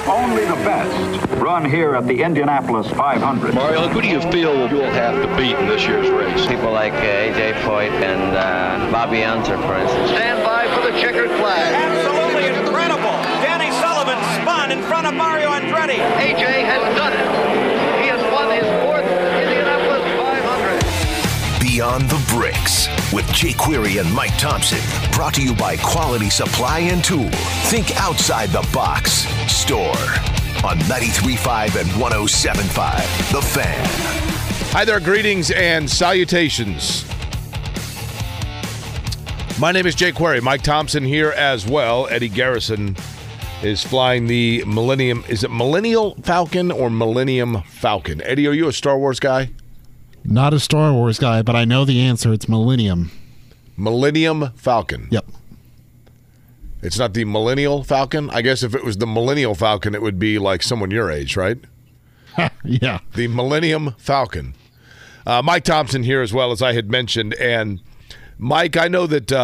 Only the best run here at the Indianapolis 500. Mario, who do you feel you'll have to beat in this year's race? People like A.J. Foyt and Bobby Unser, for instance. Stand by for the checkered flag. Absolutely incredible. Danny Sullivan spun in front of Mario Andretti. A.J. has done it. He has won his fourth Indianapolis 500. Beyond the Bricks with Jay Query and Mike Thompson. Brought to you by Quality Supply and Tool. Think outside the box. Store on 93.5 and 107.5. The Fan. Hi there, greetings and salutations. My name is Jay Query. Mike Thompson here as well. Eddie Garrison is flying the Millennium. Is it Millennial Falcon or Millennium Falcon? Eddie, are you a Star Wars guy? Not a Star Wars guy, but I know the answer. It's Millennium. Millennium Falcon. Yep. It's not the Millennial Falcon? I guess if it was the Millennial Falcon, it would be like someone your age, right? Yeah. The Millennium Falcon. Mike Thompson here as well, as I had mentioned. And Mike, I know that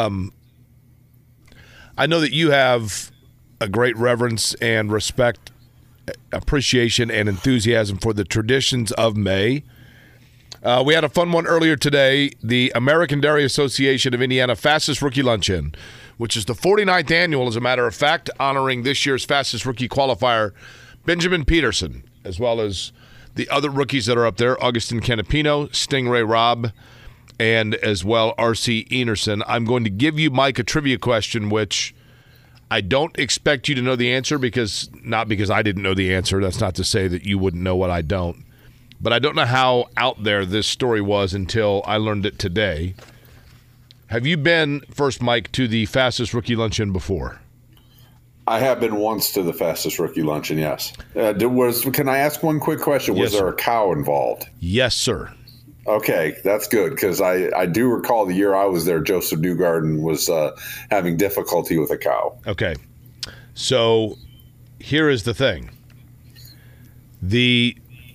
you have a great reverence and respect, appreciation, and enthusiasm for the traditions of May. We had a fun one earlier today, the American Dairy Association of Indiana Fastest Rookie Luncheon, which is the 49th annual, as a matter of fact, honoring this year's fastest rookie qualifier, Benjamin Peterson, as well as the other rookies that are up there, Augustin Canapino, Stingray Robb, and as well R.C. Enerson. I'm going to give you, Mike, a trivia question, which I don't expect you to know the answer, not because I didn't know the answer. That's not to say that you wouldn't know what I don't. But I don't know how out there this story was until I learned it today. Have you been, first, Mike, to the Fastest Rookie Luncheon before? I have been once to the Fastest Rookie Luncheon, yes. Can I ask one quick question? Yes, was there a cow involved? Yes, sir. Okay, that's good, because I do recall the year I was there, Joseph Newgarden was having difficulty with a cow. Okay. So here is the thing. The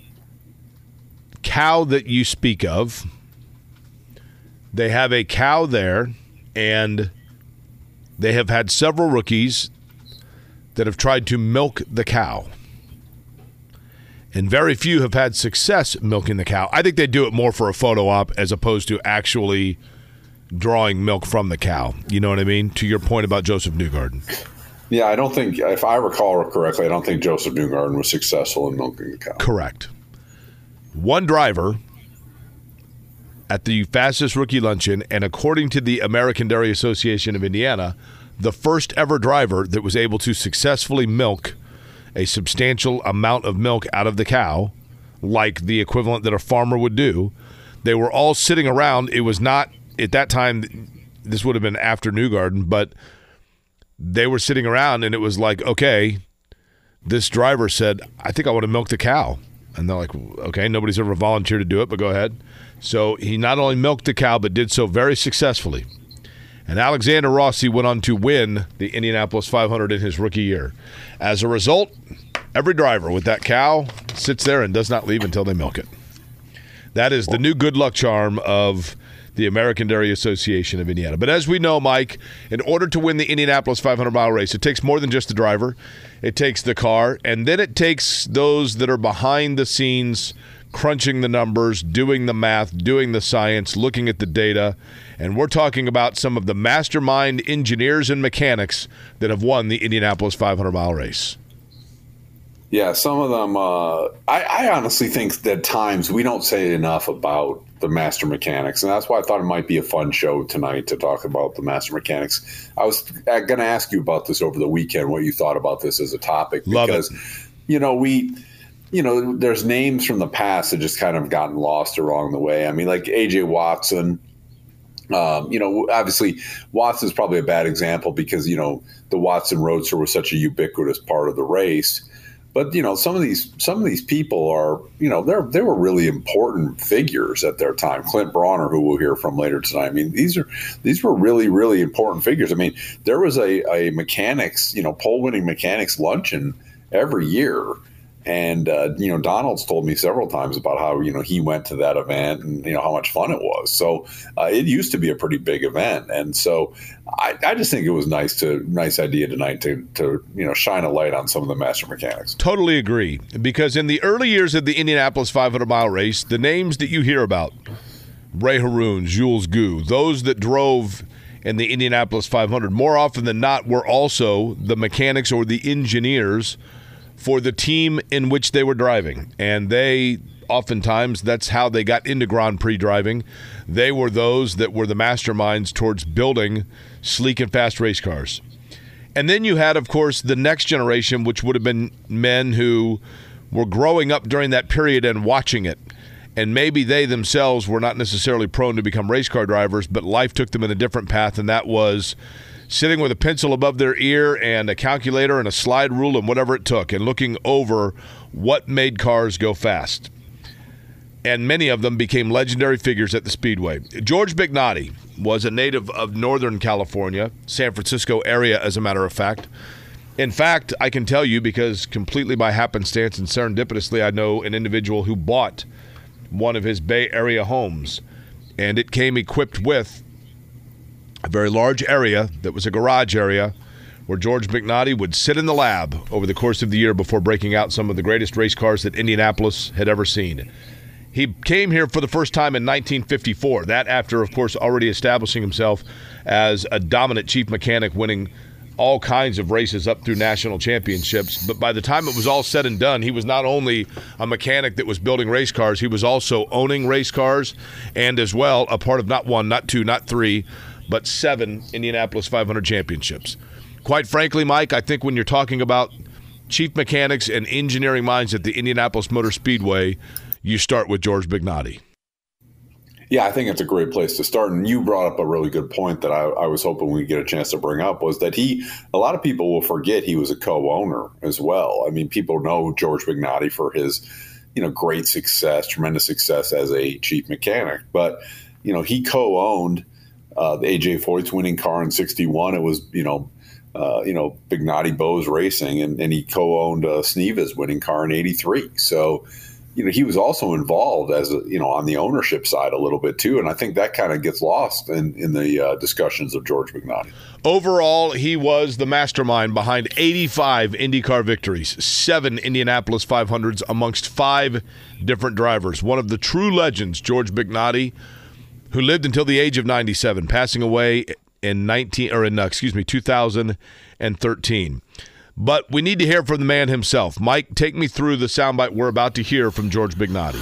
cow that you speak of, they have a cow there, and they have had several rookies that have tried to milk the cow. And very few have had success milking the cow. I think they do it more for a photo op as opposed to actually drawing milk from the cow. You know what I mean? To your point about Joseph Newgarden. Yeah, I don't think, if I recall correctly, I don't think Joseph Newgarden was successful in milking the cow. Correct. One driver at the Fastest Rookie Luncheon, and according to the American Dairy Association of Indiana, the first ever driver that was able to successfully milk a substantial amount of milk out of the cow, like the equivalent that a farmer would do. They were all sitting around. It was not, at that time, this would have been after Newgarden, but they were sitting around, and it was like, okay, this driver said, I think I want to milk the cow. And they're like, okay, nobody's ever volunteered to do it, but go ahead. So he not only milked the cow, but did so very successfully. And Alexander Rossi went on to win the Indianapolis 500 in his rookie year. As a result, every driver with that cow sits there and does not leave until they milk it. That is the new good luck charm of the American Dairy Association of Indiana. But as we know, Mike, in order to win the Indianapolis 500-mile race, it takes more than just the driver. It takes the car, and then it takes those that are behind the scenes, crunching the numbers, doing the math, doing the science, looking at the data. And we're talking about some of the mastermind engineers and mechanics that have won the Indianapolis 500-mile race. Yeah, some of them, I honestly think that at times we don't say enough about the master mechanics, and that's why I thought it might be a fun show tonight to talk about the master mechanics. I was going to ask you about this over the weekend, what you thought about this as a topic. Because, there's names from the past that just kind of gotten lost along the way. I mean, like A.J. Watson. Obviously Watson's probably a bad example because, the Watson Roadster was such a ubiquitous part of the race. But, some of these people are, they were really important figures at their time. Clint Brawner, who we'll hear from later tonight. I mean, these were really, really important figures. I mean, there was a mechanics, pole winning mechanics luncheon every year. And, Donald's told me several times about how, he went to that event and, how much fun it was. So it used to be a pretty big event. And so I just think it was nice idea tonight to shine a light on some of the master mechanics. Totally agree. Because in the early years of the Indianapolis 500-mile race, the names that you hear about, Ray Haroun, Jules Gu, those that drove in the Indianapolis 500, more often than not, were also the mechanics or the engineers for the team in which they were driving. And they, oftentimes, that's how they got into Grand Prix driving. They were those that were the masterminds towards building sleek and fast race cars. And then you had, of course, the next generation, which would have been men who were growing up during that period and watching it. And maybe they themselves were not necessarily prone to become race car drivers, but life took them in a different path, and that was sitting with a pencil above their ear and a calculator and a slide rule and whatever it took, and looking over what made cars go fast. And many of them became legendary figures at the Speedway. George Bignotti was a native of Northern California, San Francisco area, as a matter of fact. In fact, I can tell you, because completely by happenstance and serendipitously, I know an individual who bought one of his Bay Area homes, and it came equipped with a very large area that was a garage area where George Bignotti would sit in the lab over the course of the year before breaking out some of the greatest race cars that Indianapolis had ever seen. He came here for the first time in 1954, that after, of course, already establishing himself as a dominant chief mechanic, winning all kinds of races up through national championships. But by the time it was all said and done, he was not only a mechanic that was building race cars, he was also owning race cars, and as well a part of not one, not two, not three, but 7 Indianapolis 500 championships. Quite frankly, Mike, I think when you're talking about chief mechanics and engineering minds at the Indianapolis Motor Speedway, you start with George Bignotti. Yeah, I think it's a great place to start. And you brought up a really good point that I was hoping we'd get a chance to bring up, was that a lot of people will forget he was a co-owner as well. I mean, people know George Bignotti for his, great success, tremendous success as a chief mechanic. But, he co-owned the A.J. Foyt's winning car in 61. It was, Bignotti Bose Racing, and he co-owned Sneva's winning car in 83. So, he was also involved as on the ownership side a little bit too, and I think that kind of gets lost in the discussions of George Bignotti. Overall, he was the mastermind behind 85 IndyCar victories, 7 Indianapolis 500s amongst 5 different drivers. One of the true legends, George Bignotti, who lived until the age of 97, passing away in 2013. But we need to hear from the man himself. Mike, take me through the soundbite we're about to hear from George Bignotti.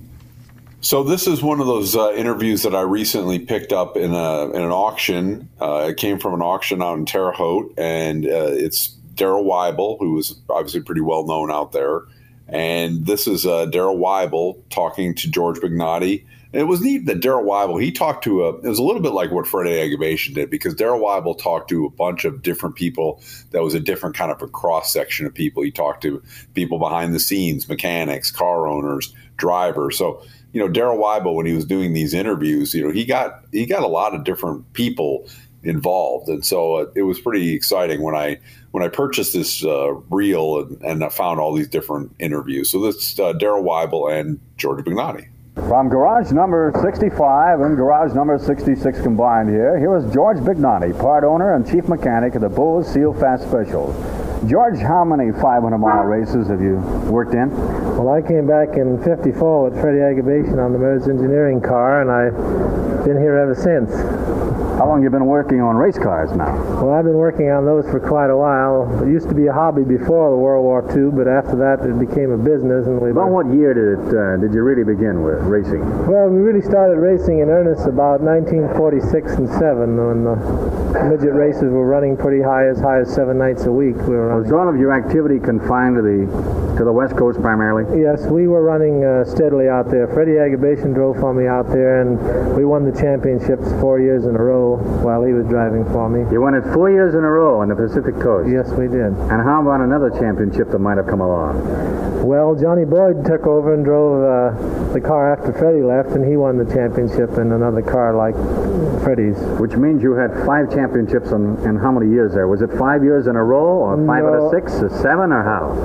So this is one of those interviews that I recently picked up in an auction. It came from an auction out in Terre Haute, and it's Darrell Weibel, who was obviously pretty well known out there. And this is Darrell Weibel talking to George Bignotti. And it was neat that Darrell Weibel, he talked to it was a little bit like what Freddie Agabation did, because Darrell Weibel talked to a bunch of different people. That was a different kind of a cross-section of people. He talked to people behind the scenes, mechanics, car owners, drivers. So, Darrell Weibel, when he was doing these interviews, he got a lot of different people involved. And so it was pretty exciting when I purchased this reel and I found all these different interviews. So this is Darrell Weibel and George Bignotti. From garage number 65 and garage number 66 combined here was George Bignotti, part owner and chief mechanic of the Bose Seal Fast Specials. George, how many 500-mile races have you worked in? Well, I came back in 54 with Freddie Agabation on the Merz Engineering car, and I've been here ever since. How long have you been working on race cars now? Well, I've been working on those for quite a while. It used to be a hobby before the World War II, but after that it became a business. And about what year did you really begin with racing? Well, we really started racing in earnest about 1946 and 7, when the midget races were running pretty high as 7 nights a week. Was all of your activity confined to the West Coast primarily? Yes, we were running steadily out there. Freddie Agabation drove for me out there, and we won the championships 4 years in a row while he was driving for me. You won it 4 years in a row on the Pacific Coast? Yes, we did. And how about another championship that might have come along? Well, Johnny Boyd took over and drove the car after Freddie left, and he won the championship in another car like Freddie's. Which means you had 5 championships in how many years there? Was it 5 years in a row, or 5 out of 6, or 7, or how?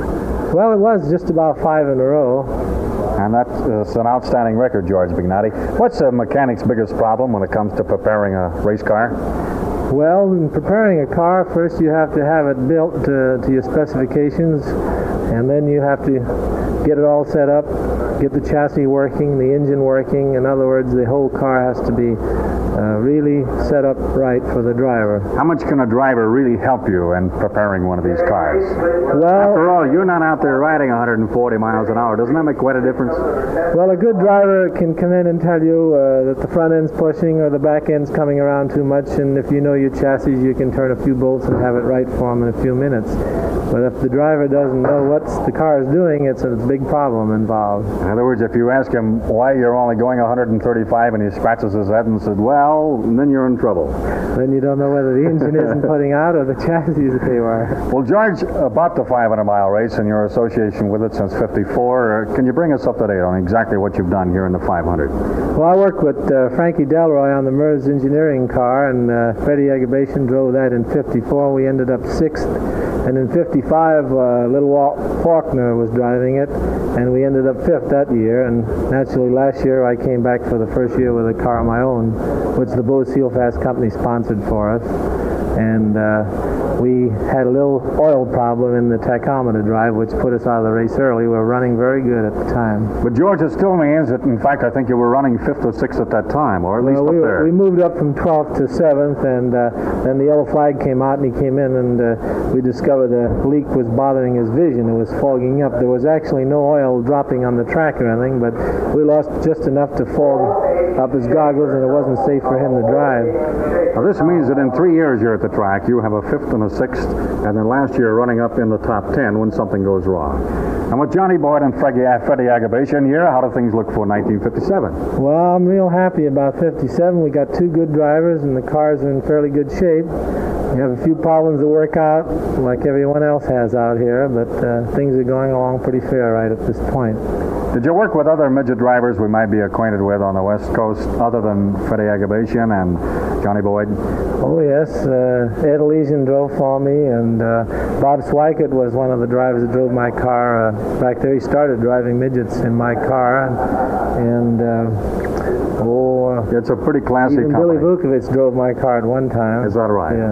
Well, it was just about 5 in a row. And that's an outstanding record, George Bignotti. What's a mechanic's biggest problem when it comes to preparing a race car? Well, in preparing a car, first you have to have it built to your specifications, and then you have to get it all set up, get the chassis working, the engine working. In other words, the whole car has to be really set up right for the driver. How much can a driver really help you in preparing one of these cars? Well, after all, you're not out there riding 140 miles an hour. Doesn't that make quite a difference? Well, a good driver can come in and tell you that the front end's pushing or the back end's coming around too much, and if you know your chassis, you can turn a few bolts and have it right for them in a few minutes. But if the driver doesn't know what the car is doing, it's a big problem involved. In other words, if you ask him why you're only going 135 and he scratches his head and said, well, then you're in trouble. Then you don't know whether the engine isn't putting out or the chassis that they were. Well, George, about the 500-mile race and your association with it since '54, can you bring us up to date on exactly what you've done here in the 500? Well, I worked with Frankie Delroy on the MERS engineering car, and Freddie Agabation drove that in '54. We ended up 6th. And in '55, little Walt Faulkner was driving it, and we ended up 5th that year. And naturally, last year I came back for the first year with a car of my own, which the Bose Seal Fast Company sponsored for us. And we had a little oil problem in the tachometer drive, which put us out of the race early. We were running very good at the time. But George, it still means that, in fact, I think you were running 5th or 6th at that time, or at least up there. We moved up from 12th to 7th, and then the yellow flag came out, and he came in, and we discovered the leak was bothering his vision. It was fogging up. There was actually no oil dropping on the track or anything, but we lost just enough to fog up his goggles, and it wasn't safe for him to drive. Now, this means that in 3 years you're at the track, you have a 5th and a 6th, and then last year running up in the top 10 when something goes wrong. And with Johnny Boyd and Freddie Agabation here, how do things look for 1957? Well, I'm real happy about 57. We got 2 good drivers, and the cars are in fairly good shape. We have a few problems to work out, like everyone else has out here, but things are going along pretty fair right at this point. Did you work with other midget drivers we might be acquainted with on the West Coast, other than Freddie Agabation and Johnny Boyd? Oh, yes. Ed Elysian drove for me, and Bob Swikert was one of the drivers that drove my car. Back there, he started driving midgets in my car, and it's a pretty classy even company. Billy Vukovich drove my car at one time. Is that right? Yeah.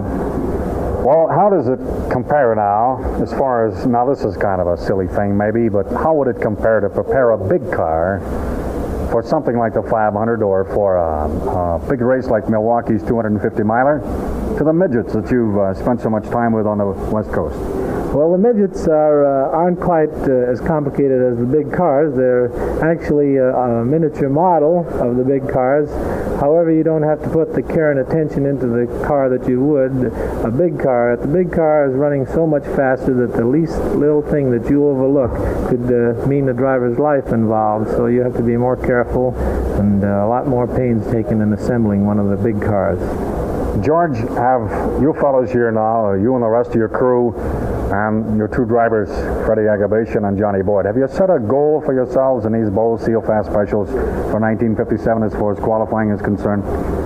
Well, how does it compare now, as far as, now this is kind of a silly thing maybe, but how would it compare to prepare a big car for something like the 500 or for a big race like Milwaukee's 250-miler to the midgets that you've spent so much time with on the West Coast? Well, the midgets aren't quite as complicated as the big cars. They're actually a miniature model of the big cars. However, you don't have to put the care and attention into the car that you would a big car. The big car is running so much faster that the least little thing that you overlook could mean the driver's life involved. So you have to be more careful and a lot more pains taken in assembling one of the big cars. George, have you fellows here now, you and the rest of your crew, and your 2 drivers, Freddie Agabation and Johnny Boyd, have you set a goal for yourselves in these Bose Seal Fast Specials for 1957 as far as qualifying is concerned?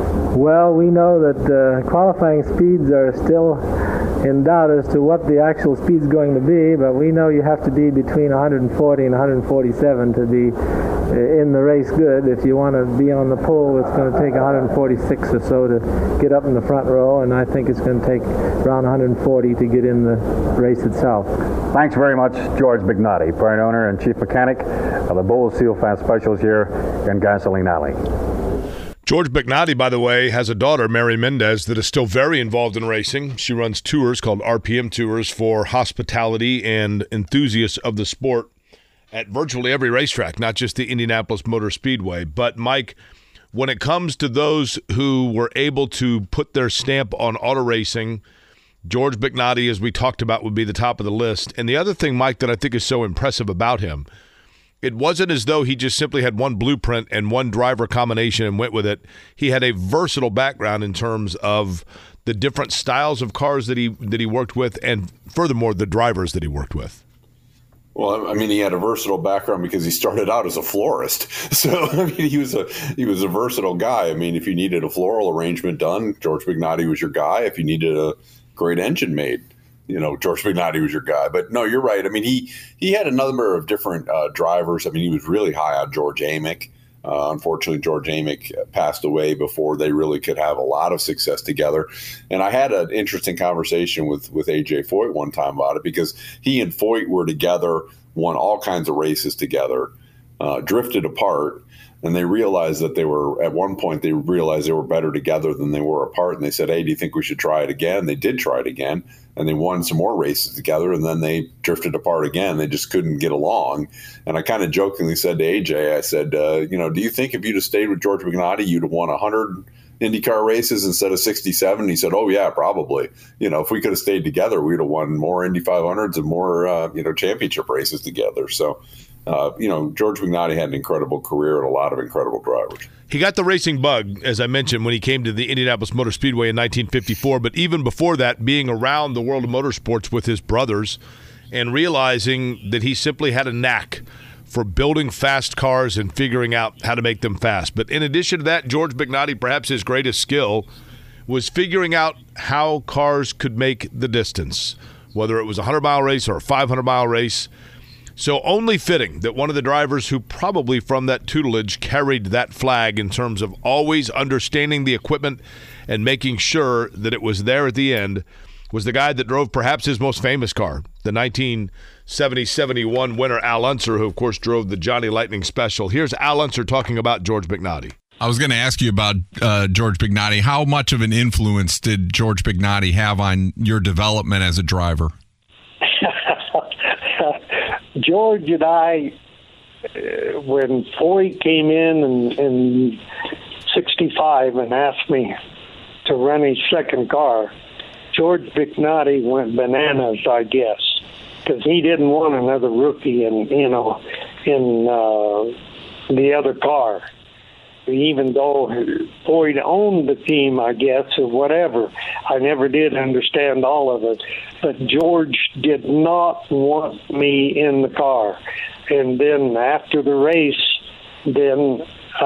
Well, we know that qualifying speeds are still in doubt as to what the actual speed's going to be, but we know you have to be between 140 and 147 to be in the race good. If you want to be on the pole, it's going to take 146 or so to get up in the front row, and I think it's going to take around 140 to get in the race itself. Thanks very much, George Bignotti, part owner and chief mechanic of the Bose Seal Fast Specials here in Gasoline Alley. George Bignotti, by the way, has a daughter, Mary Mendez, that is still very involved in racing. She runs tours called RPM Tours for hospitality and enthusiasts of the sport at virtually every racetrack, not just the Indianapolis Motor Speedway. But, Mike, when it comes to those who were able to put their stamp on auto racing, George Bignotti, as we talked about, would be the top of the list. And the other thing, Mike, that I think is so impressive about him, it wasn't as though he just simply had one blueprint and one driver combination and went with it. He had a versatile background in terms of the different styles of cars that he worked with, and furthermore, the drivers that he worked with. Well, I mean, he had a versatile background because he started out as a florist. So, I mean, he was a versatile guy. I mean, if you needed a floral arrangement done, George Bignotti was your guy. If you needed a great engine made, George Bignotti was your guy. But no, you're right. I mean, he had a number of different drivers. I mean, he was really high on George Amick. Unfortunately, George Amick passed away before they really could have a lot of success together. And I had an interesting conversation with A.J. Foyt one time about it, because he and Foyt were together, won all kinds of races together, drifted apart, and they realized that at one point they realized they were better together than they were apart. And they said, hey, do you think we should try it again? They did try it again, and they won some more races together, and then they drifted apart again. They just couldn't get along. And I kind of jokingly said to AJ, I said, do you think if you'd have stayed with George Bignotti, you'd have won 100 IndyCar races instead of 67? He said, oh, yeah, probably. If we could have stayed together, we'd have won more Indy 500s and more, championship races together. So, George Bignotti had an incredible career and a lot of incredible drivers. He got the racing bug, as I mentioned, when he came to the Indianapolis Motor Speedway in 1954. But even before that, being around the world of motorsports with his brothers and realizing that he simply had a knack for building fast cars and figuring out how to make them fast. But in addition to that, George Bignotti, perhaps his greatest skill, was figuring out how cars could make the distance, whether it was a 100-mile race or a 500-mile race. So only fitting that one of the drivers who probably from that tutelage carried that flag in terms of always understanding the equipment and making sure that it was there at the end was the guy that drove perhaps his most famous car, the 1970-71 winner Al Unser, who, of course, drove the Johnny Lightning Special. Here's Al Unser talking about George Bignotti. I was going to ask you about George Bignotti. How much of an influence did George Bignotti have on your development as a driver? George and I, when Foyt came in 65 and asked me to run his second car, George Bignotti went bananas, I guess, because he didn't want another rookie in the other car. Even though Foyt owned the team, I guess, or whatever. I never did understand all of it. But George did not want me in the car. And then after the race, then,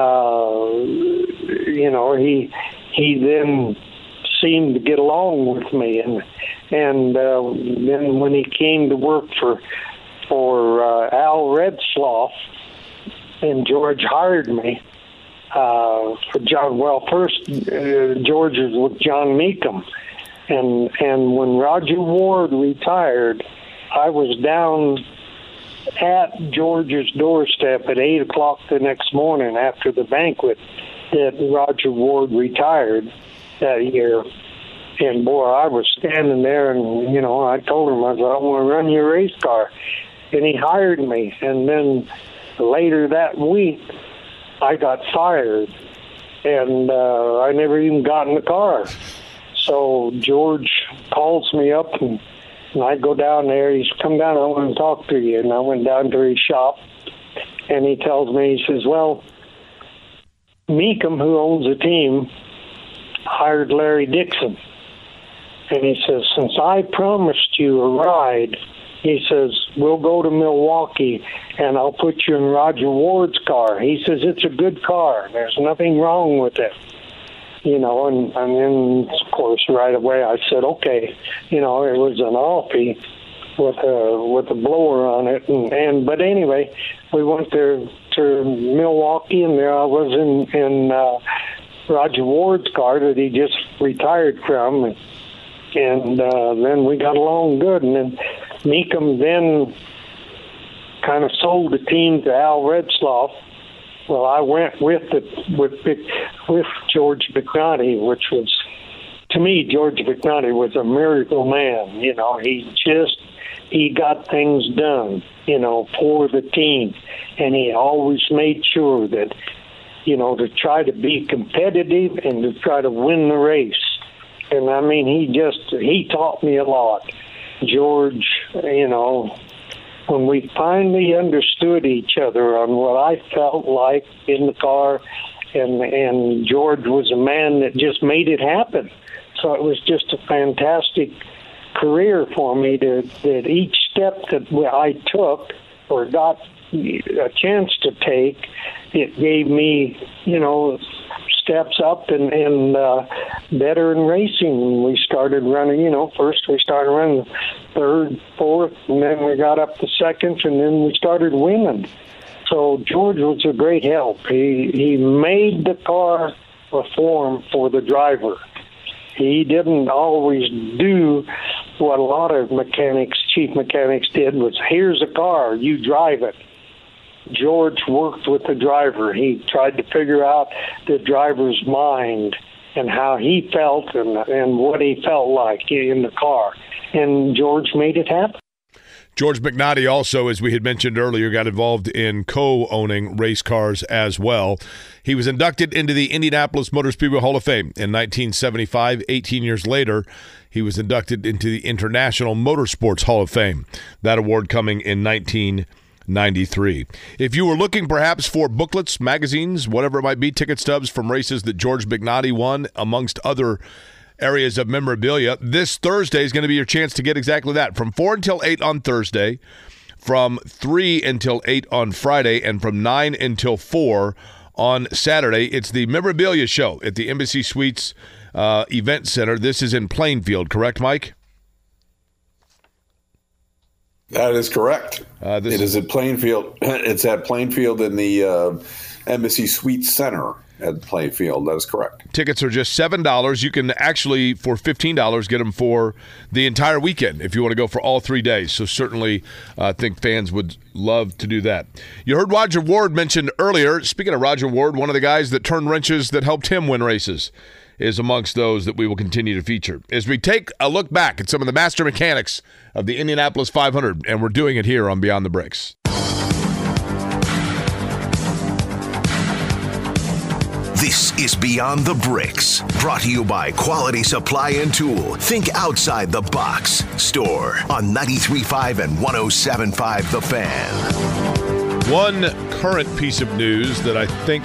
he then seemed to get along with me. And then when he came to work for Al Redsloff, and George hired me, for John. Well, first George was with John Meekum, and when Roger Ward retired, I was down at George's doorstep at 8 o'clock the next morning after the banquet that Roger Ward retired that year. And boy, I was standing there, and I told him, I said, I want to run your race car, and he hired me. And then later that week, I got fired, and I never even got in the car. So George calls me up, and I go down there. He's come down, I want to talk to you. And I went down to his shop, and he tells me, he says, well, Meekum, who owns the team, hired Larry Dixon. And he says, since I promised you a ride, he says, we'll go to Milwaukee, and I'll put you in Roger Ward's car. He says, it's a good car. There's nothing wrong with it. And then, of course, right away I said, okay. It was an Alfie with a blower on it. But anyway, we went there to Milwaukee, and there I was in Roger Ward's car that he just retired from. And then we got along good. And then Meekum then kind of sold the team to Al Redsloff. Well, I went with George Bignotti, which was, to me, George Bignotti was a miracle man. He got things done, for the team. And he always made sure that, to try to be competitive and to try to win the race. And I mean, he taught me a lot. George, when we finally understood each other on what I felt like in the car, and George was a man that just made it happen. So it was just a fantastic career for me that each step that I took or got a chance to take, it gave me, steps up and better in racing. We started running, first we started running third, fourth, and then we got up to second, and then we started winning. So George was a great help. He made the car perform for the driver. He didn't always do what a lot of chief mechanics did, was here's a car, you drive it. George worked with the driver. He tried to figure out the driver's mind and how he felt and what he felt like in the car. And George made it happen. George McNally also, as we had mentioned earlier, got involved in co-owning race cars as well. He was inducted into the Indianapolis Motor Speedway Hall of Fame in 1975. 18 years later, he was inducted into the International Motorsports Hall of Fame. That award coming in 1993. If you were looking perhaps for booklets, magazines, whatever it might be, ticket stubs from races that George McNally won, amongst other areas of memorabilia, this Thursday is going to be your chance to get exactly that. From 4 until 8 on Thursday, from 3 until 8 on Friday, and from 9 until 4 on Saturday. It's the Memorabilia Show at the Embassy Suites Event Center. This is in Plainfield, correct, Mike? That is correct. It is at Plainfield. It's at Plainfield in the Embassy Suites Center at Plainfield. That is correct. Tickets are just $7. You can actually, for $15, get them for the entire weekend if you want to go for all 3 days. So certainly I think fans would love to do that. You heard Roger Ward mentioned earlier. Speaking of Roger Ward, one of the guys that turned wrenches that helped him win races is amongst those that we will continue to feature as we take a look back at some of the master mechanics of the Indianapolis 500, and we're doing it here on Beyond the Bricks. This is Beyond the Bricks, brought to you by Quality Supply and Tool. Think outside the box. Store on 93.5 and 107.5 The Fan. One current piece of news that I think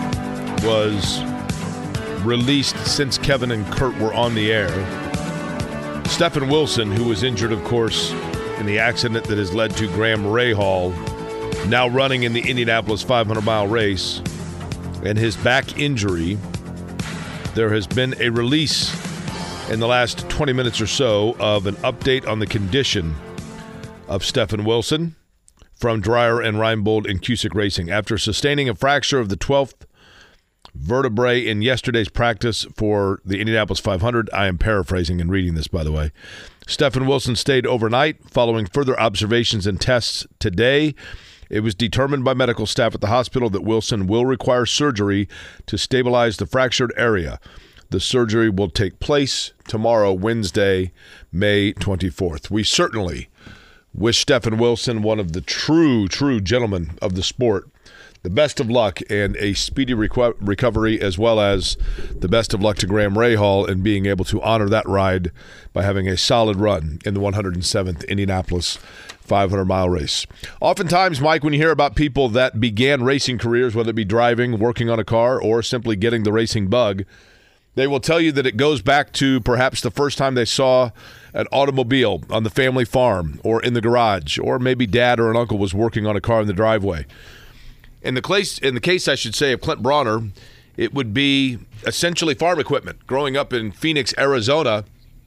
was released since Kevin and Kurt were on the air. Stephen Wilson, who was injured, of course, in the accident that has led to Graham Rahal, now running in the Indianapolis 500-mile race, and his back injury. There has been a release in the last 20 minutes or so of an update on the condition of Stephen Wilson from Dreyer and Reinbold and Cusick Racing. After sustaining a fracture of the 12th vertebrae in yesterday's practice for the Indianapolis 500, I am paraphrasing and reading this, by the way, Stephen Wilson stayed overnight following further observations and tests today. It was determined by medical staff at the hospital that Wilson will require surgery to stabilize the fractured area. The surgery will take place tomorrow, Wednesday, May 24th. We certainly wish Stephen Wilson, one of the true gentlemen of the sport, the best of luck and a speedy recovery, as well as the best of luck to Graham Rahal in being able to honor that ride by having a solid run in the 107th Indianapolis 500-mile race. Oftentimes, Mike, when you hear about people that began racing careers, whether it be driving, working on a car, or simply getting the racing bug, they will tell you that it goes back to perhaps the first time they saw an automobile on the family farm or in the garage, or maybe dad or an uncle was working on a car in the driveway. In the case, I should say, of Clint Bronner, it would be essentially farm equipment. Growing up in Phoenix, Arizona,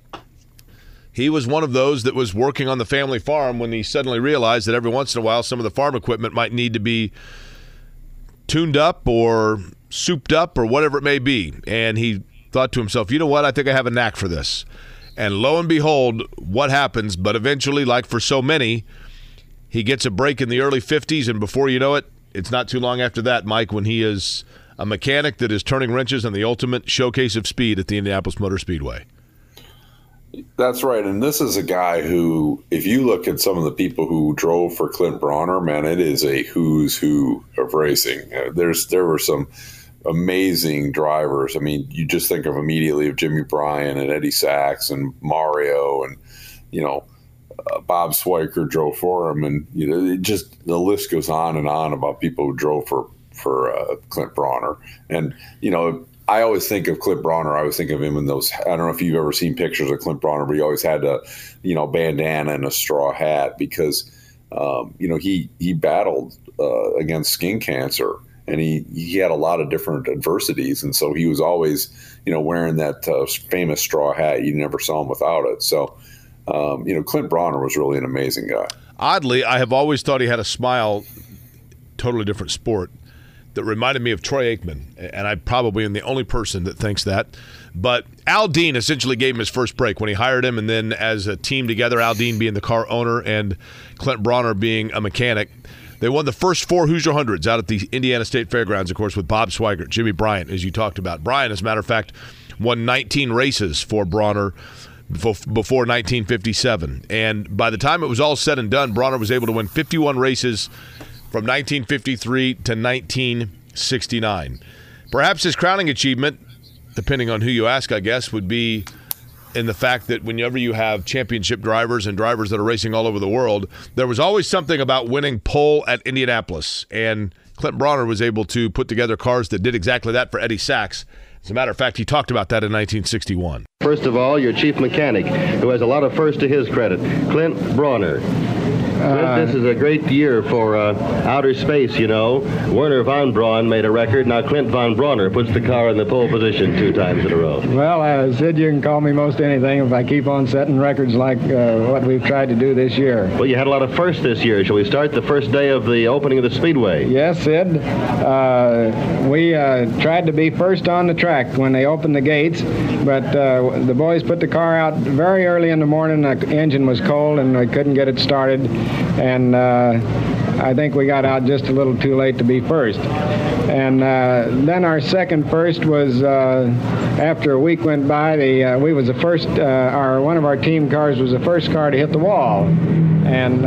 he was one of those that was working on the family farm when he suddenly realized that every once in a while some of the farm equipment might need to be tuned up or souped up or whatever it may be. And he thought to himself, you know what, I think I have a knack for this. And lo and behold, what happens? But eventually, like for so many, he gets a break in the early 50s, and before you know it, it's not too long after that, Mike, when he is a mechanic that is turning wrenches on the ultimate showcase of speed at the Indianapolis Motor Speedway. That's right. And this is a guy who, if you look at some of the people who drove for Clint Bronner, man, it is a who's who of racing. There were some amazing drivers. I mean, you just think of immediately of Jimmy Bryan and Eddie Sachs and Mario and, Bob Swiker drove for him, and it just the list goes on and on about people who drove for Clint Bronner. And I always think of Clint Bronner. I always think of him in those. I don't know if you've ever seen pictures of Clint Bronner, but he always had a bandana and a straw hat because he battled against skin cancer, and he had a lot of different adversities, and so he was always, wearing that famous straw hat. You never saw him without it. So, Clint Bronner was really an amazing guy. Oddly, I have always thought he had a smile, totally different sport, that reminded me of Troy Aikman, and I probably am the only person that thinks that. But Al Dean essentially gave him his first break when he hired him, and then as a team together, Al Dean being the car owner and Clint Bronner being a mechanic, they won the first 4 Hoosier Hundreds out at the Indiana State Fairgrounds, of course, with Bob Swigert, Jimmy Bryant, as you talked about. Bryant, as a matter of fact, won 19 races for Bronner before 1957. And by the time it was all said and done, Bronner was able to win 51 races from 1953 to 1969. Perhaps his crowning achievement, depending on who you ask, I guess, would be in the fact that whenever you have championship drivers and drivers that are racing all over the world, there was always something about winning pole at Indianapolis. And Clint Bronner was able to put together cars that did exactly that for Eddie Sachs. As a matter of fact, he talked about that in 1961. First of all, your chief mechanic, who has a lot of first to his credit, Clint Bronner. Clint, this is a great year for outer space, Werner von Braun made a record. Now Clint von Bronner puts the car in the pole position 2 times in a row. Well, Sid, you can call me most anything if I keep on setting records like what we've tried to do this year. Well, you had a lot of firsts this year. Shall we start the first day of the opening of the Speedway? Yes, Sid. We tried to be first on the track when they opened the gates, but the boys put the car out very early in the morning. The engine was cold and we couldn't get it started. And I think we got out just a little too late to be first. And then our second first was after a week went by. We was the first. One of our team cars was the first car to hit the wall, and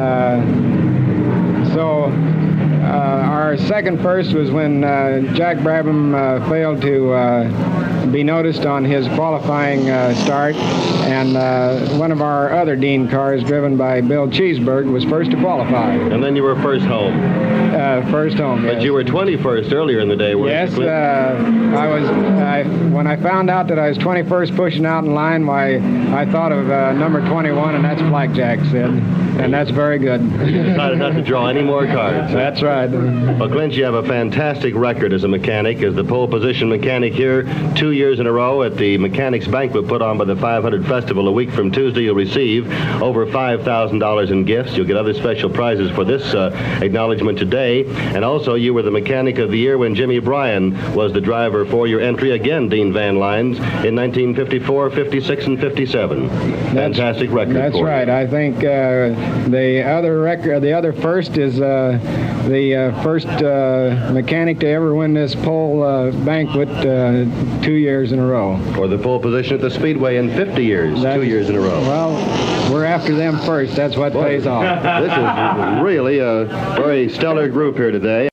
so our second first was when Jack Brabham failed to be noticed on his qualifying start, and one of our other Dean cars, driven by Bill Cheeseburg, was first to qualify. And then you were first home. First home. But yes. You were 21st earlier in the day, weren't you? Yes, I was. When I found out that I was 21st pushing out in line, I thought of number 21, and that's Blackjack, Sid. And that's very good. You decided not to draw any more cards. That's right. Well, Clint, you have a fantastic record as a mechanic, as the pole position mechanic here 2 years in a row at the Mechanics Banquet put on by the 500 Festival. A week from Tuesday, you'll receive over $5,000 in gifts. You'll get other special prizes for this acknowledgement today. And also, you were the Mechanic of the Year when Jimmy Bryan was the driver for your entry again, Dean Van Lines, in 1954, 56, and 57. Fantastic record. That's right. I think the other first is the first mechanic to ever win this pole banquet 2 years in a row. Or the pole position at the Speedway in 50 years, 2 years in a row. Well, we're after them first. That's what pays off. This is really a very stellar group here today.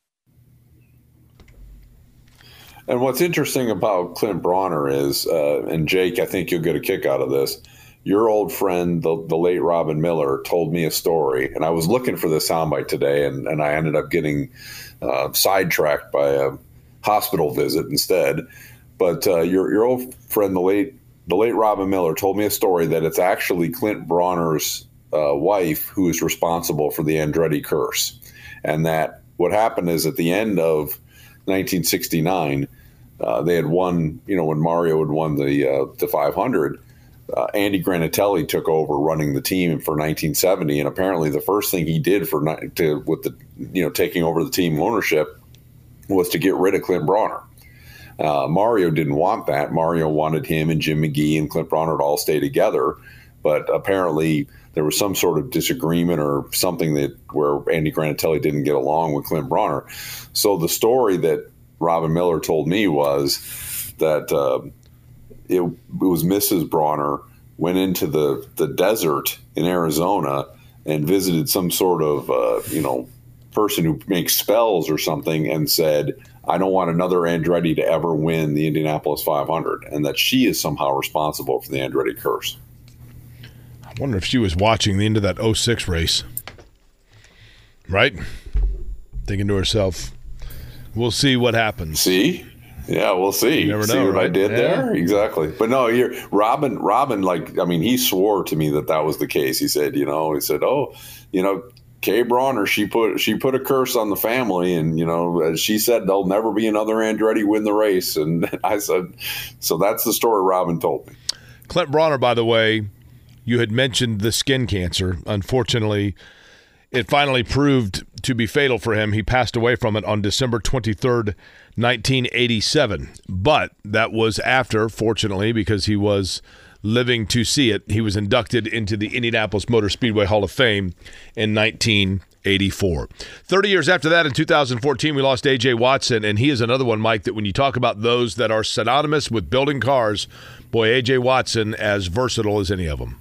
And what's interesting about Clint Bronner is, and Jake, I think you'll get a kick out of this, your old friend, the late Robin Miller, told me a story, and I was looking for this soundbite today, and I ended up getting sidetracked by a hospital visit instead. But your old friend, the late Robin Miller, told me a story that it's actually Clint Bronner's wife who is responsible for the Andretti curse, and that what happened is at the end of 1969, they had won. When Mario had won the 500. Andy Granatelli took over running the team for 1970, and apparently the first thing he did taking over the team ownership was to get rid of Clint Bronner. Mario didn't want that. Mario wanted him and Jim McGee and Clint Bronner to all stay together, but apparently there was some sort of disagreement or something where Andy Granatelli didn't get along with Clint Bronner. So the story that Robin Miller told me was that it was Mrs. Bronner went into the desert in Arizona and visited some sort of person who makes spells or something, and said, I don't want another Andretti to ever win the Indianapolis 500, and that she is somehow responsible for the Andretti curse. I wonder if she was watching the end of that 06 race, right? Thinking to herself, we'll see what happens. See? Yeah, we'll see. You never see know, what right? I did there? Exactly. But no, Robin, he swore to me that was the case. He said, Kay Bronner, she put a curse on the family, and she said there'll never be another Andretti win the race. And I said, so that's the story Robin told me. Clint Bronner, by the way, you had mentioned the skin cancer. Unfortunately, it finally proved to be fatal for him. He passed away from it on December 23rd, 1987. But that was after, fortunately, because he was living to see it, he was inducted into the Indianapolis Motor Speedway Hall of Fame in 1984. 30 years after that, in 2014, we lost A.J. Watson, and he is another one, Mike, that when you talk about those that are synonymous with building cars, boy, A.J. Watson as versatile as any of them.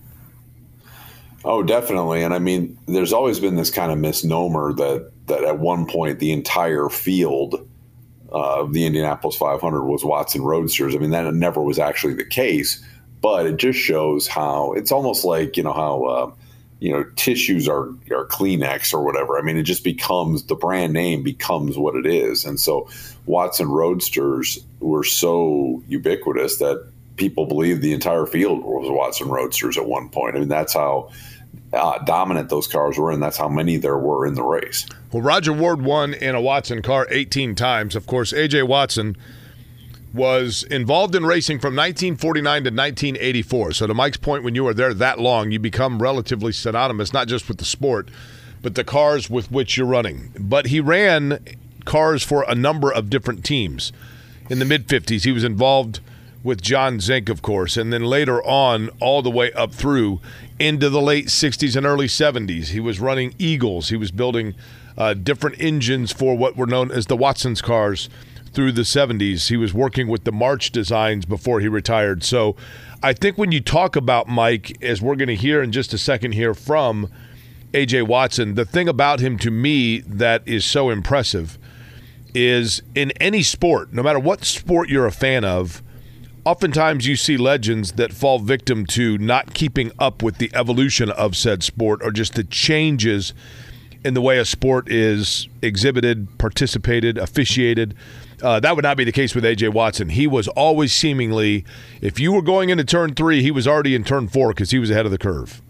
Oh, definitely. And I mean, there's always been this kind of misnomer that at one point the entire field of the Indianapolis 500 was Watson Roadsters. I mean, that never was actually the case. But it just shows how it's almost like, how tissues are Kleenex or whatever. I mean, it just becomes, the brand name becomes what it is. And so Watson Roadsters were so ubiquitous that people believed the entire field was Watson Roadsters at one point. I mean, that's how dominant those cars were, and that's how many there were in the race. Well, Roger Ward won in a Watson car 18 times. Of course, A.J. Watson was involved in racing from 1949 to 1984. So to Mike's point, when you were there that long, you become relatively synonymous, not just with the sport, but the cars with which you're running. But he ran cars for a number of different teams. In the mid-50s, he was involved with John Zink, of course, and then later on, all the way up through into the late 60s and early 70s. He was running Eagles. He was building different engines for what were known as the Watson's cars through the 70s. He was working with the March designs before he retired. So I think when you talk about Mike, as we're going to hear in just a second here from A.J. Watson, the thing about him to me that is so impressive is in any sport, no matter what sport you're a fan of, oftentimes you see legends that fall victim to not keeping up with the evolution of said sport or just the changes in the way a sport is exhibited, participated, officiated. That would not be the case with A.J. Watson. He was always seemingly, if you were going into turn 3, he was already in turn 4 because he was ahead of the curve.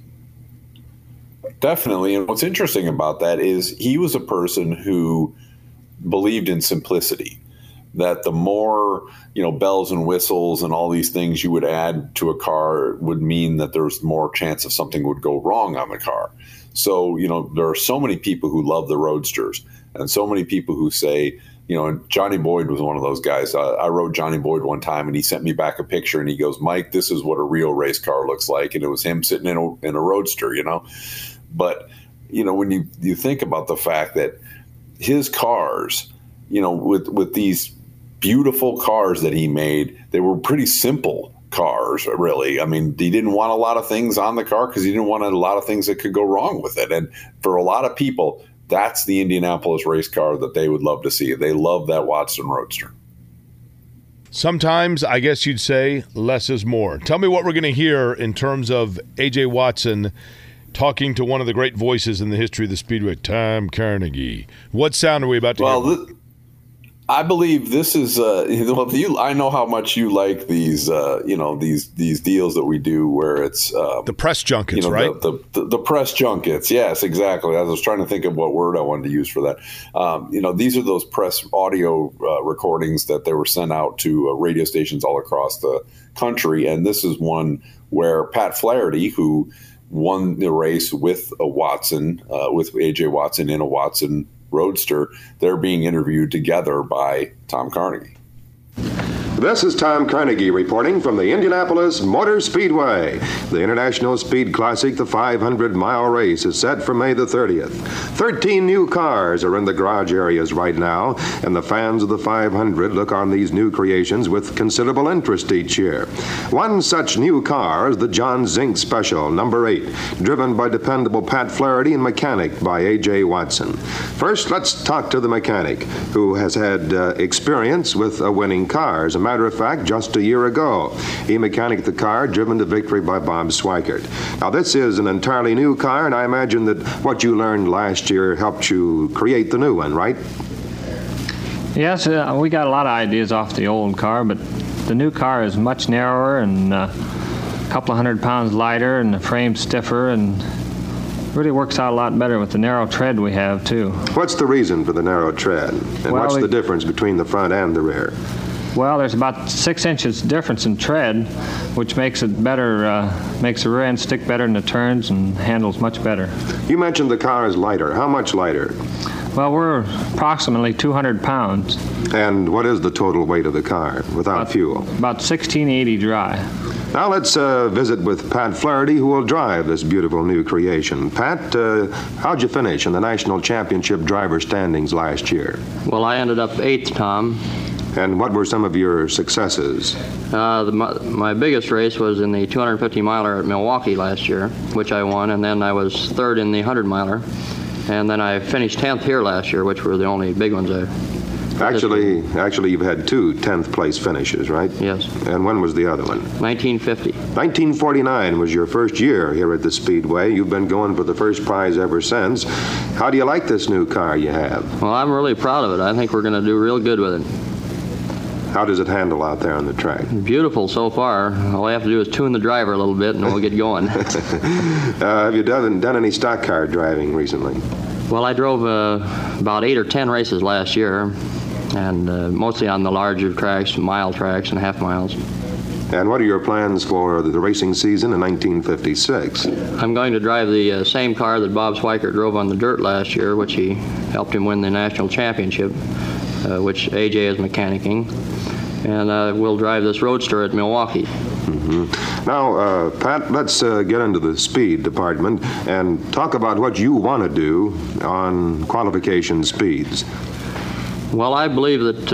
Definitely. And what's interesting about that is he was a person who believed in simplicity, that the more, bells and whistles and all these things you would add to a car would mean that there's more chance of something would go wrong on the car. So, there are so many people who love the Roadsters and so many people who say, and Johnny Boyd was one of those guys. I wrote Johnny Boyd one time, and he sent me back a picture, and he goes, "Mike, this is what a real race car looks like." And it was him sitting in a Roadster, But, when you think about the fact that his cars, with these beautiful cars that he made, they were pretty simple cars, really. I mean, he didn't want a lot of things on the car because he didn't want a lot of things that could go wrong with it. And for a lot of people, that's the Indianapolis race car that they would love to see. They love that Watson Roadster. Sometimes, I guess you'd say, less is more. Tell me what we're going to hear in terms of A.J. Watson talking to one of the great voices in the history of the Speedway, Tom Carnegie. What sound are we about to hear? I believe this is. I know how much you like these. These deals that we do where it's the press junkets, right? The press junkets. Yes, exactly. I was trying to think of what word I wanted to use for that. These are those press audio recordings that they were sent out to radio stations all across the country, and this is one where Pat Flaherty, who won the race with a Watson, with A.J. Watson in a Watson Roadster, they're being interviewed together by Tom Carnegie. This is Tom Carnegie reporting from the Indianapolis Motor Speedway. The International Speed Classic, the 500-mile race, is set for May the 30th. 13 new cars are in the garage areas right now, and the fans of the 500 look on these new creations with considerable interest each year. One such new car is the John Zink Special, number 8, driven by dependable Pat Flaherty and mechanic by A.J. Watson. First, let's talk to the mechanic, who has had experience with winning cars. As a matter of fact, just a year ago, he mechanicked the car driven to victory by Bob Swikert. Now, this is an entirely new car, and I imagine that what you learned last year helped you create the new one, right? Yes, we got a lot of ideas off the old car, but the new car is much narrower and a couple of 100 pounds lighter, and the frame stiffer, and really works out a lot better with the narrow tread we have, too. What's the reason for the narrow tread? And Well, what's the difference between the front and the rear? Well, there's about 6 inches difference in tread, which makes it better, makes the rear end stick better in the turns and handles much better. You mentioned the car is lighter. How much lighter? Well, we're approximately 200 pounds. And what is the total weight of the car without fuel? About 1680 dry. Now let's visit with Pat Flaherty, who will drive this beautiful new creation. Pat, how'd you finish in the National Championship driver standings last year? Well, I ended up 8th, Tom. And what were some of your successes? My biggest race was in the 250-miler at Milwaukee last year, which I won, and then I was 3rd in the 100-miler. And then I finished 10th here last year, which were the only big ones I... Actually, you've had 2 10th place finishes, right? Yes. And when was the other one? 1950. 1949 was your first year here at the Speedway. You've been going for the first prize ever since. How do you like this new car you have? Well, I'm really proud of it. I think we're going to do real good with it. How does it handle out there on the track? Beautiful so far. All I have to do is tune the driver a little bit and we'll get going. Have you done any stock car driving recently? Well, I drove about 8 or 10 races last year, and mostly on the larger tracks, mile tracks and half miles. And what are your plans for the racing season in 1956? I'm going to drive the same car that Bob Schweikert drove on the dirt last year, which he helped him win the national championship, which AJ is mechanicking. And we'll drive this Roadster at Milwaukee. Mm-hmm. Now, Pat, let's get into the speed department and talk about what you want to do on qualification speeds. Well, I believe that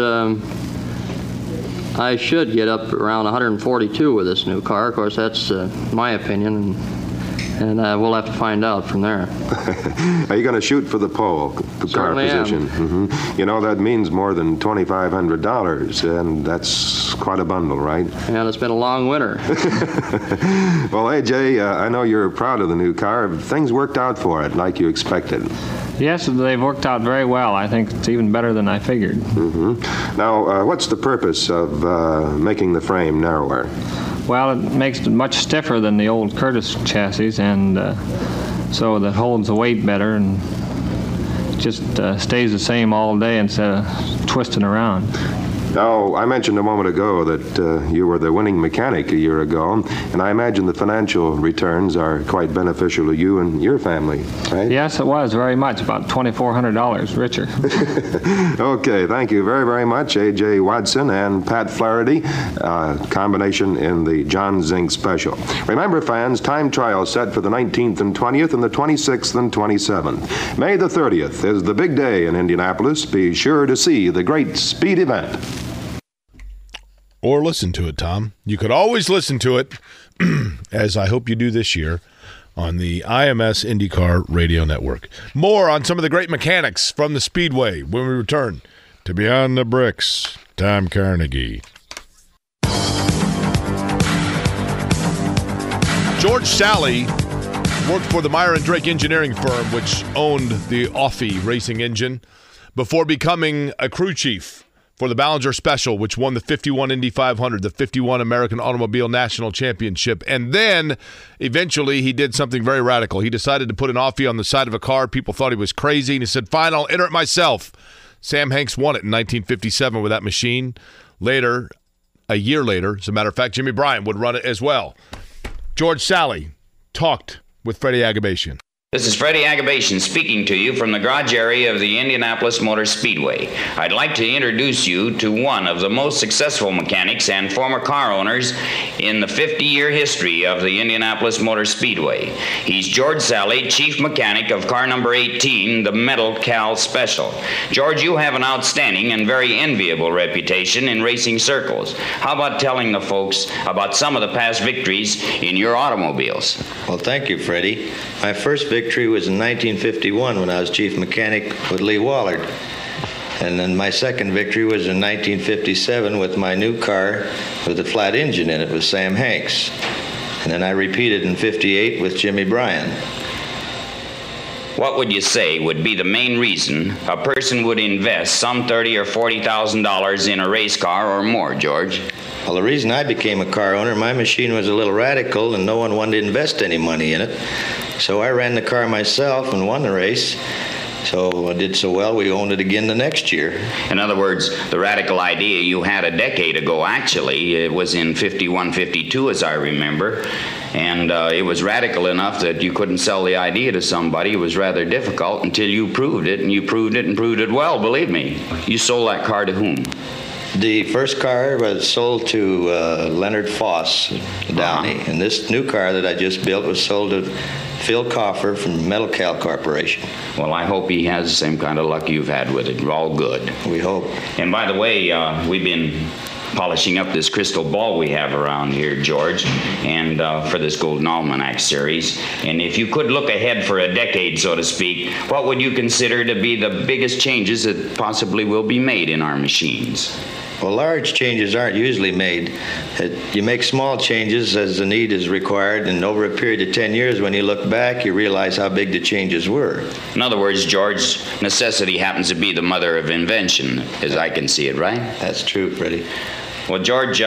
I should get up around 142 with this new car. Of course, that's my opinion, and we'll have to find out from there. Are you going to shoot for the pole car position? Mm-hmm. You know, that means more than $2,500, and that's quite a bundle, right? And it's been a long winter. Well, AJ, I know you're proud of the new car. Things worked out for it like you expected. Yes, they've worked out very well. I think it's even better than I figured. Mm-hmm. Now, what's the purpose of making the frame narrower? Well, it makes it much stiffer than the old Curtis chassis, and so that holds the weight better and just stays the same all day instead of twisting around. Now, I mentioned a moment ago that you were the winning mechanic a year ago, and I imagine the financial returns are quite beneficial to you and your family, right? Yes, it was very much, about $2,400 richer. Okay, thank you very, very much, A.J. Watson and Pat Flaherty, combination in the John Zink Special. Remember, fans, time trial set for the 19th and 20th and the 26th and 27th. May the 30th is the big day in Indianapolis. Be sure to see the great speed event. Or listen to it, Tom. You could always listen to it, as I hope you do this year, on the IMS IndyCar Radio Network. More on some of the great mechanics from the Speedway when we return to Beyond the Bricks. Tom Carnegie. George Sally worked for the Meyer & Drake engineering firm, which owned the Offie racing engine, before becoming a crew chief for the Ballinger Special, which won the 51 Indy 500, the 51 American Automobile National Championship. And then, eventually, he did something very radical. He decided to put an Offie on the side of a car. People thought he was crazy, and he said, fine, I'll enter it myself. Sam Hanks won it in 1957 with that machine. Later, a year later, as a matter of fact, Jimmy Bryant would run it as well. George Sally talked with Freddie Agabashian. This is Freddie Agabashian speaking to you from the garage area of the Indianapolis Motor Speedway. I'd like to introduce you to one of the most successful mechanics and former car owners in the 50-year history of the Indianapolis Motor Speedway. He's George Sally, chief mechanic of car number 18, the Metal Cal Special. George, you have an outstanding and very enviable reputation in racing circles. How about telling the folks about some of the past victories in your automobiles? Well, thank you, Freddie. My first victory was in 1951 when I was chief mechanic with Lee Wallard. And then my second victory was in 1957 with my new car with a flat engine in it with Sam Hanks. And then I repeated in 58 with Jimmy Bryant. what would you say would be the main reason a person would invest some $30,000 or $40,000 in a race car or more, George? Well, the reason I became a car owner, my machine was a little radical and no one wanted to invest any money in it. So I ran the car myself and won the race. So I did so well, we owned it again the next year. In other words, the radical idea you had a decade ago, actually, it was in 51, 52, as I remember, and it was radical enough that you couldn't sell the idea to somebody. It was rather difficult until you proved it, and you proved it and proved it well, believe me. You sold that car to whom? The first car was sold to Leonard Foss, Downey, and this new car that I just built was sold to Phil Coffer from Metalcal Corporation. Well, I hope he has the same kind of luck you've had with it. We're all good. We hope. And by the way, we've been polishing up this crystal ball we have around here, George, and for this Golden Almanac series. And if you could look ahead for a decade, so to speak, what would you consider to be the biggest changes that possibly will be made in our machines? Well, large changes aren't usually made. You make small changes as the need is required, and over a period of 10 years, when you look back, you realize how big the changes were. In other words, George, necessity happens to be the mother of invention, as I can see it, right? That's true, Freddie. Well, George,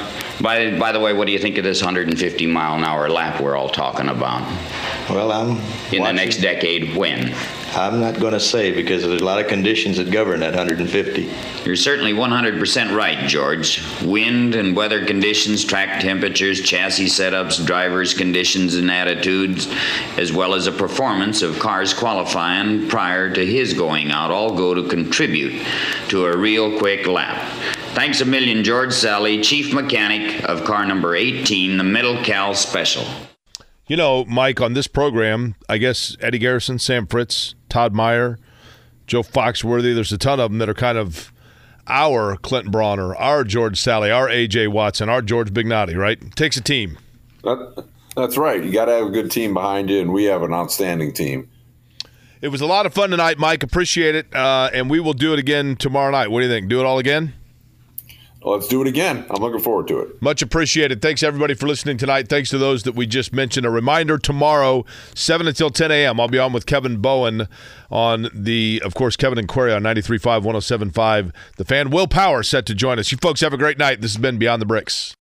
by the way, what do you think of this 150-mile-an-hour lap we're all talking about? Well, in the next decade, when? I'm not going to say because there's a lot of conditions that govern that 150. You're certainly 100% right, George. Wind and weather conditions, track temperatures, chassis setups, drivers' conditions and attitudes, as well as the performance of cars qualifying prior to his going out, all go to contribute to a real quick lap. Thanks a million, George Sally, Chief Mechanic of car number 18, the Metalcal Special. You know, Mike, on this program, I guess Eddie Garrison, Sam Fritz, Todd Meyer, Joe Foxworthy, there's a ton of them that are kind of our Clinton Bronner, our George Sally, our A.J. Watson, our George Bignotti, right? Takes a team. That's right. You got to have a good team behind you, and we have an outstanding team. It was a lot of fun tonight, Mike. Appreciate it, and we will do it again tomorrow night. What do you think? Do it all again? Let's do it again. I'm looking forward to it. Much appreciated. Thanks, everybody, for listening tonight. Thanks to those that we just mentioned. A reminder, tomorrow, 7 until 10 a.m., I'll be on with Kevin Bowen on of course, Kevin and Query on 93.5, 107.5. The Fan. Will Power set to join us. You folks have a great night. This has been Beyond the Bricks.